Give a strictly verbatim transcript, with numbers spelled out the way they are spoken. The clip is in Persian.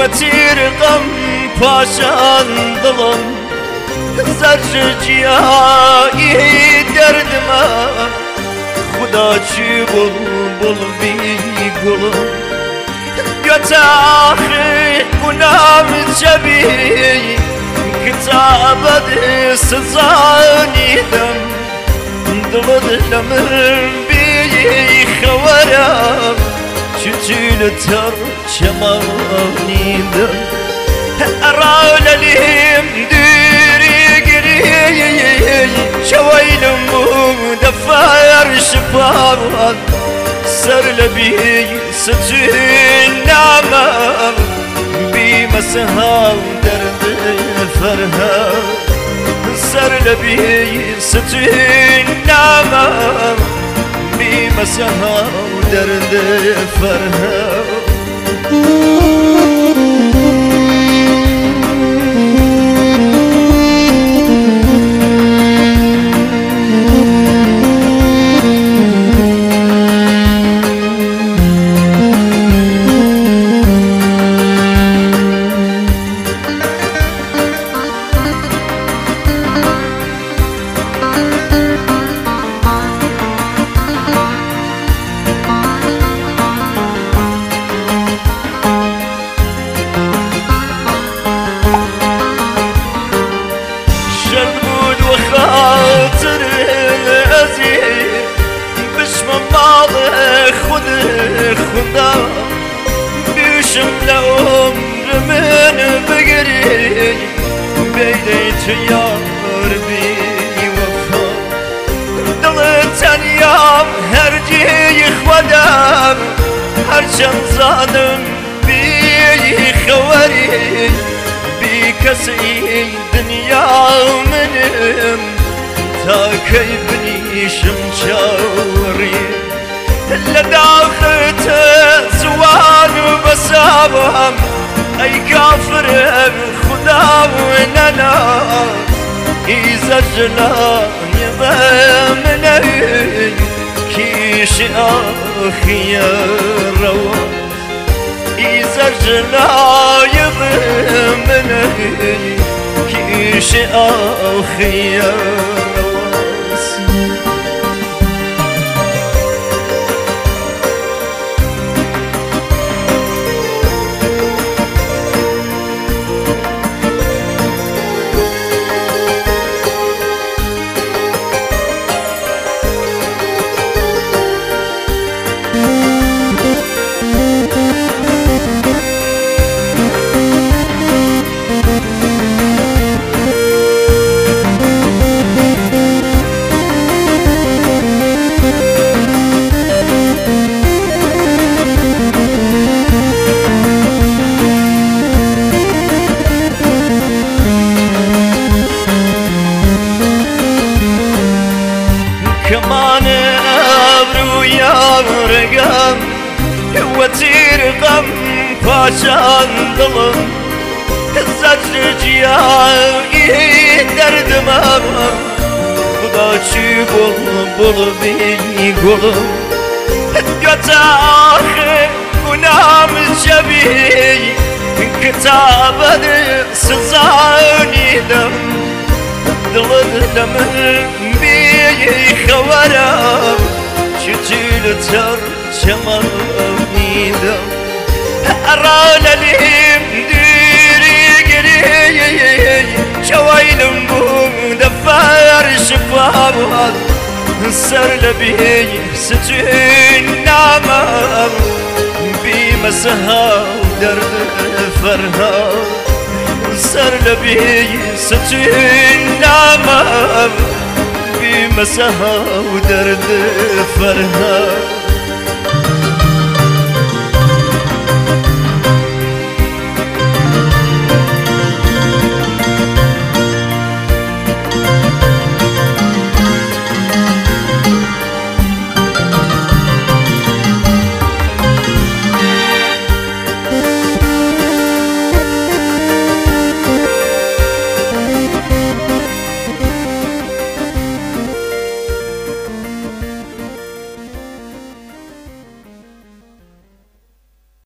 وەتیر غەم پاشان دڵم زەرجگیایی دەردمە خدا چی بڵبڵ بی گوڵم گوێتە ئاخر گونام جەبی کتابەت سزانیدەم دڵت لە من بیخەوەرە چی لە تەڕ چەمانیدەم ئەڕا لە لێم دووری گری شەوەیلم بوو دەفەر شفاوان سەر لە بی ستوون نامە بیمەسە هاو دەرد فەرهە سەر لە بی ستوون نامە بیمەسە هاو دەرد فەرهە خدا بیشم لعمر من بگری بیدیت یار بی وفا دل تنیام هر جی خودم هرچند زادم بی خوری بی کسی دنیا منم تا کی بنیشم چاوری لداخت زوان بسابهم أي كافر خدا وننا إذا جلان يضمني كيش أخي الروا إذا جلان يضمني كيش أخي الروا كمان أبرويا رقم وتير غم پاشان دڵم زەرجگیایی دەردمە خدا چی بڵبڵ بی گوڵم گوێتە ئاخر گونام جەبی کتابەت سزانیدەم دڵت لە من بیخەوەرە چی لە تەڕ چەمانیدەم ئەڕا لە لێم دووری گری شەوەیلم بوو دەفەر شفاوان سەر لە بی ستوون نامە بیمەسە هاو دەرد فەرهە سەر لە بی ستوون نامە بیمەسە هاو دەرد فەرهە